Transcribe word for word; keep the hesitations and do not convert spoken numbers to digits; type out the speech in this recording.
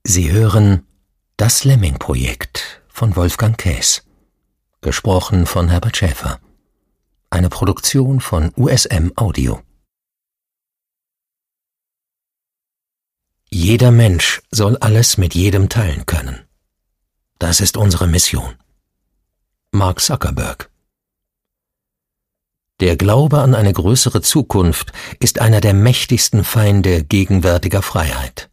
Sie hören Das Lemming-Projekt von Wolfgang Käs, gesprochen von Herbert Schäfer. Eine Produktion von U S M Audio. Jeder Mensch soll alles mit jedem teilen können. Das ist unsere Mission. Mark Zuckerberg. Der Glaube an eine größere Zukunft ist einer der mächtigsten Feinde gegenwärtiger Freiheit.